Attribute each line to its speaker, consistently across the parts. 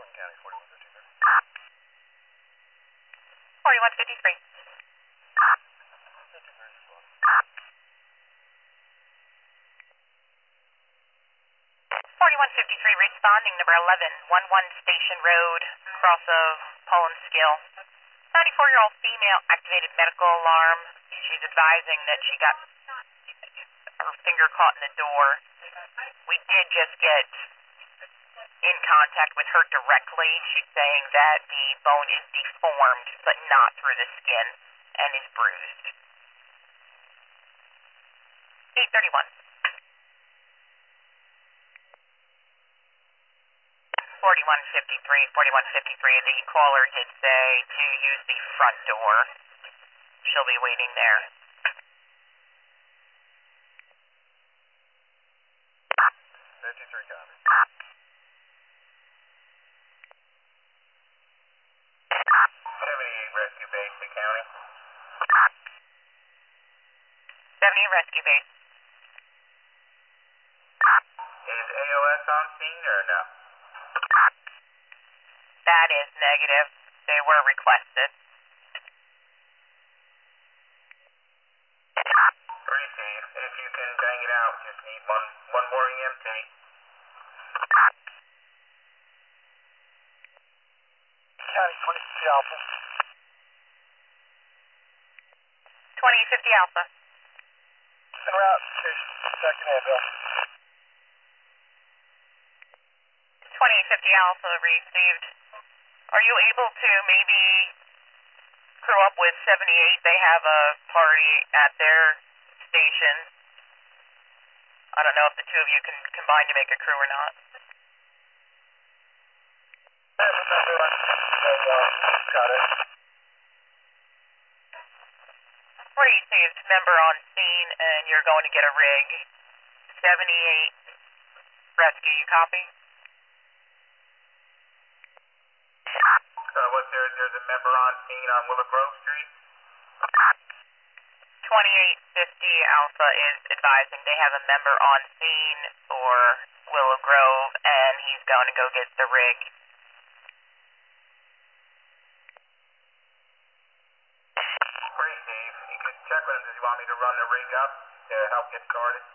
Speaker 1: County, 4153.
Speaker 2: 4153. 4153 responding, number 11, 11 Station Road, cross of Pollenskill. 94-year-old female activated medical alarm. She's advising that she got her finger caught in the door. We did just get in contact with her directly. She's saying that the bone is deformed, but not through the skin, and is bruised. 831. 4153, 4153. The caller did say to use the front door. She'll be waiting there.
Speaker 1: 53 copy. Rescue base, the county.
Speaker 2: 70 rescue base.
Speaker 1: Is AOS on scene or no?
Speaker 2: That is negative. They were requested.
Speaker 1: Receive. If you can bang it out, just need one more EMT. County 2050 Alpha.
Speaker 2: 2050 Alpha.
Speaker 1: En route, station, second ambulance.
Speaker 2: 2050 Alpha received. Are you able to maybe crew up with 78? They have a party at their station. I don't know if the two of you can combine to make a crew or not.
Speaker 1: Got it.
Speaker 2: What do you see? It's member on scene and you're going to get a rig. 78 rescue, you copy?
Speaker 1: There's a member on scene on Willow Grove Street?
Speaker 2: 2850 Alpha is advising they have a member on scene for Willow Grove and he's going to go get the rig.
Speaker 1: Great, Dave. You can check with him. Does he want me to run the rig up to help get started?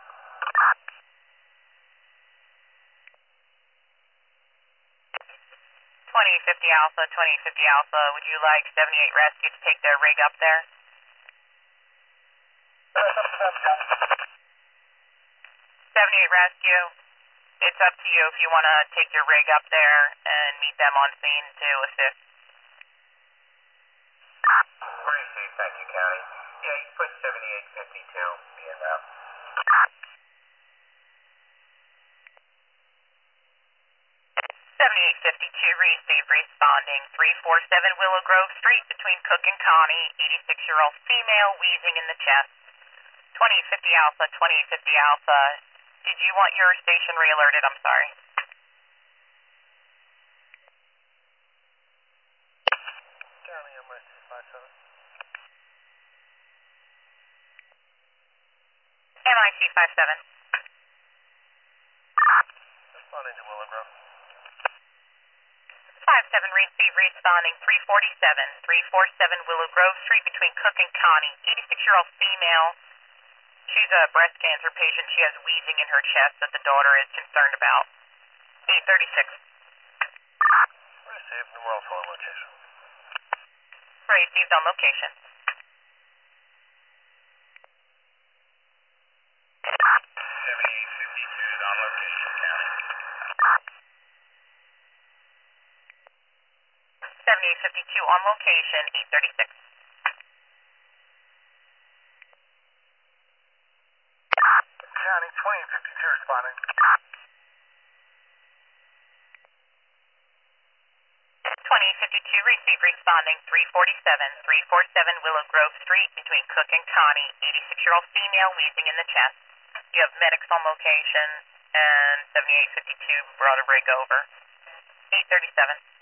Speaker 2: 2050 Alpha, 2050 Alpha, would you like 78 Rescue to take their rig up there? 78 Rescue, it's up to you if you want to take your rig up there and meet them on scene to assist.
Speaker 1: Great, Dave. Thank you, County. Yeah, you put 7852 in now.
Speaker 2: 7852 received responding 347 Willow Grove Street between Cook and Connie, 86-year-old female wheezing in the chest. 2050 Alpha, 2050 Alpha, did you want your station re-alerted? I'm sorry.
Speaker 1: County, I'm ready. 57.
Speaker 2: NIC 57.
Speaker 1: Responding to Willow Grove.
Speaker 2: 57 receive responding 347 Willow Grove Street between Cook and Connie, 86-year-old female. She's a breast cancer patient. She has wheezing in her chest that the daughter is concerned about. 836.
Speaker 1: Received. Numeral 4 location.
Speaker 2: Received on location.
Speaker 1: 7852 is on location, County.
Speaker 2: 7852 on location, 836.
Speaker 1: County 2052 responding.
Speaker 2: 2052 receive responding 347 Willow Grove Street between Cook and Connie, 86-year-old female wheezing in the chest. You have medics on location and 7852 brought a rig over. 837.